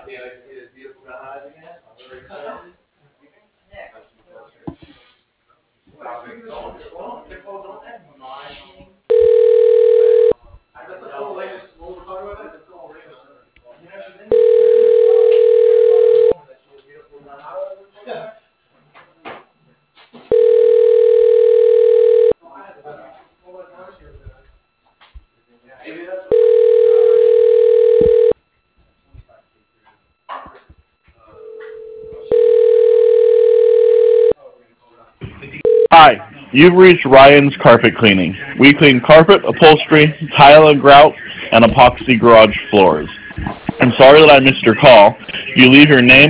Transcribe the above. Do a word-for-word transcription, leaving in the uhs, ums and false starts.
Hi, you've reached Ryan's Carpet Cleaning. We clean carpet, upholstery, tile and grout, and epoxy garage floors. I'm sorry that I missed your call. You leave your name